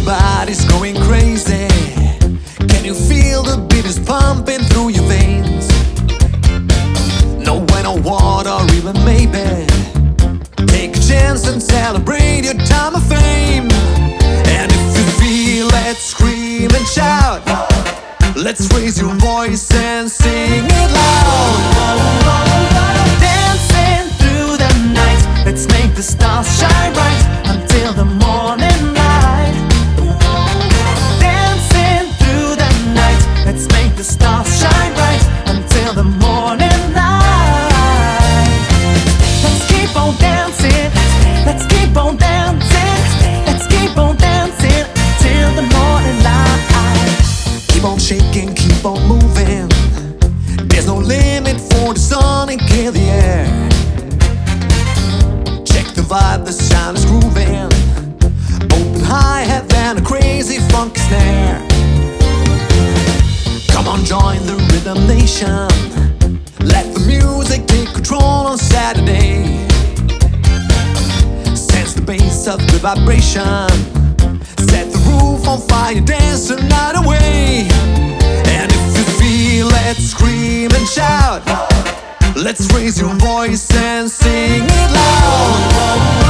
body's going crazy. Can you feel the beat is pumping through your veins? No way, no water, even maybe. Take a chance and celebrate your time of fame. And if you feel it, scream and shout. Let's raise your voice and sing it loud. Dancing through the night, let's make the stars shine bright until the morning light. Dancing through the night, let's make the stars shine bright until the morning light. Let's keep on dancing, let's keep on dancing, let's keep on dancing till the morning light. Keep on shaking, keep on moving. There's no limit for the sonic in the air. Check the vibe, the sound is grooving. Open hi-hat and a crazy funky snare. Come on, join the rhythm nation. Let the music take control on Saturday. Sense the bass of the vibration. Set the roof on fire, dance the night away. And if you feel it, scream and shout. Let's raise your voice and sing it loud.